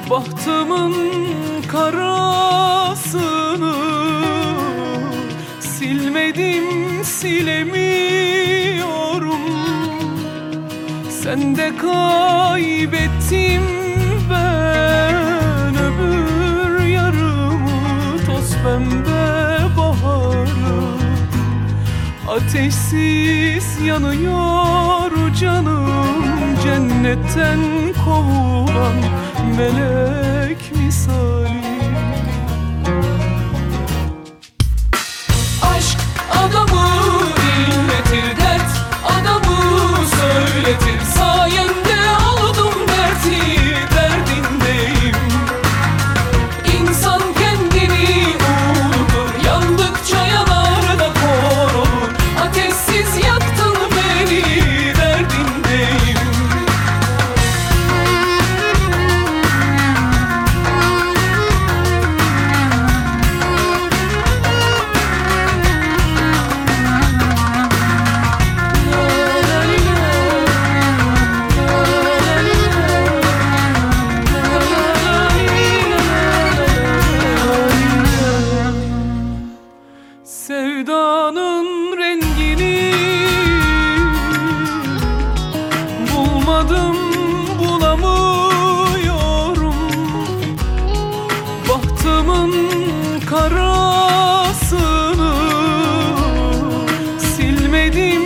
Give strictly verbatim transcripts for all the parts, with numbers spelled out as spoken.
Bahtımın karasını silmedim, silemiyorum. Sen de kaybettim ben öbür yarımı, toz pembe baharı. Ateşsiz yanıyor canım, cennetten kovulan melek misali. Aşk adamı inletir, dert adamı söyletir. Sayende oldum dertli, derdindeyim. İnsan kendini unutur, yandıkça yanar da kor olur. Ateşsiz yaktın beni, derdindeyim. Sevdanın rengini bulmadım, bulamıyorum. Bahtımın karasını silmedim,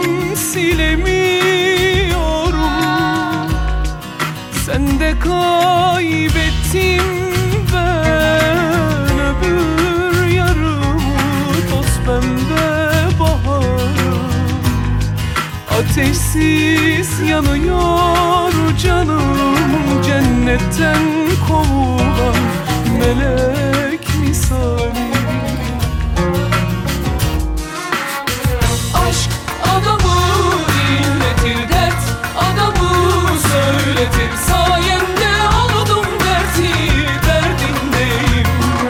silemiyorum. Sen de kaybettim ben öbür yarımı, toz pembe baharı. Ateşsiz yanıyor canım, cennetten kovulan melek misali. Aşk adamı inletir, dert adamı söyletir. Sayende oldum dertli, derdindeyim.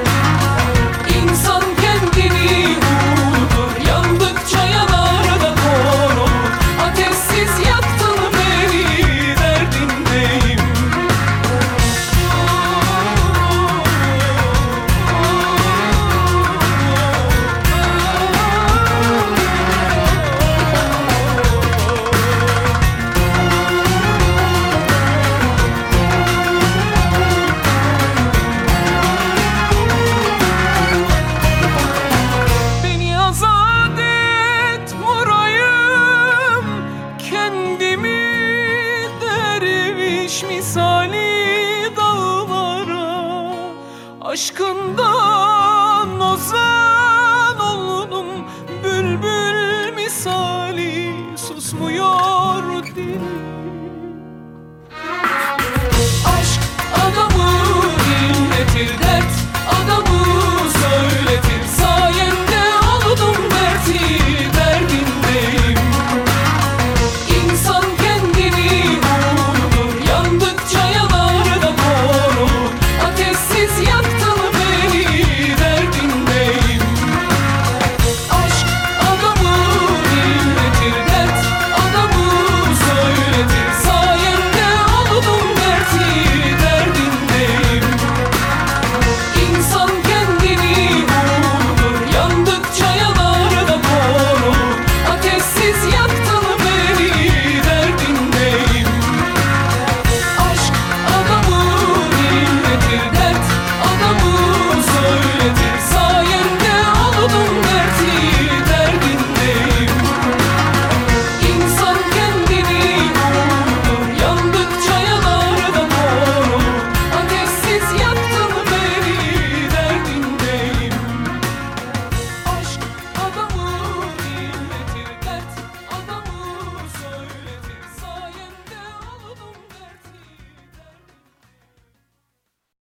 İnsan kendini unutur, yandıkça yanar da kor olur. Ateşsiz yaktın beni, derdindeyim. Beni azat et, vurayım kendimi derviş misali dağlara. Aşkından o